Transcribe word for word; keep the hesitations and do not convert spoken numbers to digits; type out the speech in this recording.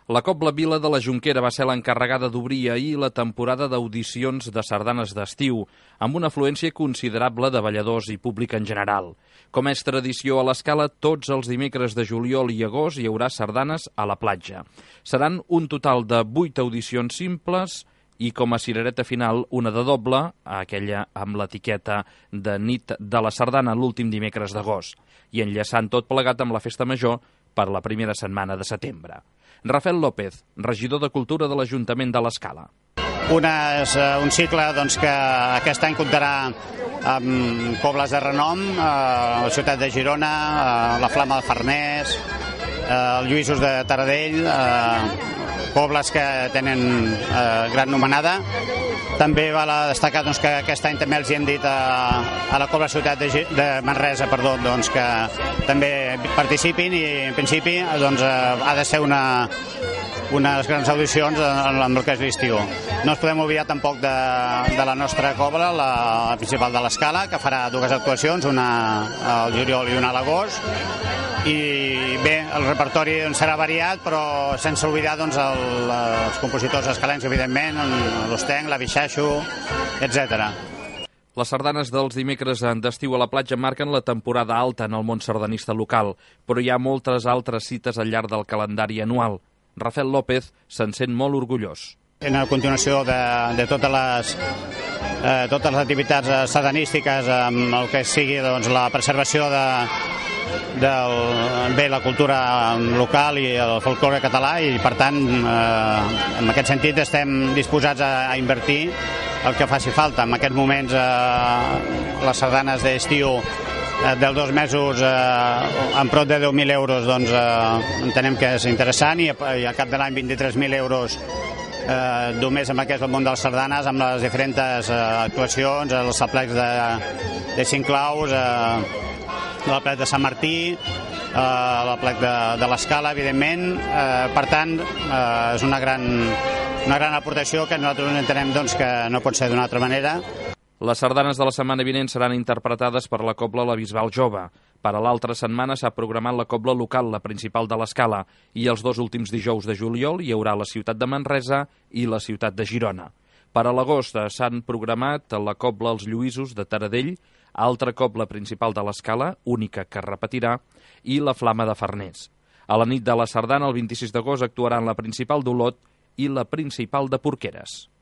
La Cobla Vila de la Jonquera va ser l'encarregada d'obrir ahir la temporada d'audicions de sardanes d'estiu, amb una afluència considerable de balladors i públic en general. Com és tradició a l'Escala, tots els dimecres de juliol i agost hi haurà sardanes a la platja. Seran un total de vuit audicions simples i com a cirereta final una de doble, aquella amb l'etiqueta de nit de la sardana l'últim dimecres d'agost, i enllaçant tot plegat amb la festa major per la primera setmana de setembre. Rafael López, regidor de Cultura de l'Ajuntament de l'Escala. Una és un cicle doncs, que aquest any comptarà amb cobles de renom, eh, la ciutat de Girona, eh, la Flama de Farners, eh, el Lluïsos de Taradell, eh, cobles que tenen eh, gran nomenada. També val a destacar doncs, que aquest any també els hi hem dit a, a la Cobla Ciutat de, de Manresa perdó, doncs, que també participin i en principi doncs, eh, ha de ser una, unes grans audicions en, en el que és l'estiu. No ens podem oblidar tampoc de, de la nostra cobla, la, la principal de l'Escala, que farà dues actuacions, una al juliol i una a l'agost. I bé, el repertori doncs, serà variat, però sense oblidar doncs, el, els compositors escalencs, evidentment, l'Ostenc, la Bixaixo, etcètera. Les sardanes dels dimecres d'estiu a la platja marquen la temporada alta en el món sardanista local, però hi ha moltes altres cites al llarg del calendari anual. Rafael López se'n sent molt orgullós. En la continuació de, de totes les eh, totes les activitats sardanístiques amb el que sigui doncs, la preservació de del, bé, la cultura local i el folklore català i per tant eh, en aquest sentit estem disposats a, a invertir el que faci falta. En aquests moments eh, les sardanes d'estiu eh, dels dos mesos eh, amb prop de deu mil euros doncs, eh, entenem que és interessant i, i a cap de l'any vint-i-tres mil euros eh, només amb aquest el món de les sardanes amb les diferents eh, actuacions, els aplecs de, de Cinclaus, eh, l'aplec de Sant Martí, eh, l'aplec de, de l'Escala, evidentment. Eh, per tant, eh, és una gran, una gran aportació que nosaltres entenem doncs, que no pot ser d'una altra manera. Les sardanes de la setmana vinent seran interpretades per la Cobla La Bisbal Jove. Per a l'altra setmana s'ha programat la Cobla Local, la principal de l'Escala, i els dos últims dijous de juliol hi haurà la ciutat de Manresa i la ciutat de Girona. Per a l'agost s'han programat la Cobla Els Lluïsos de Taradell, altra cobla principal de l'Escala, única que repetirà, i la Flama de Farners. A la nit de la sardana, el vint-i-sis d'agost, actuaran la principal d'Olot i la principal de Porqueres.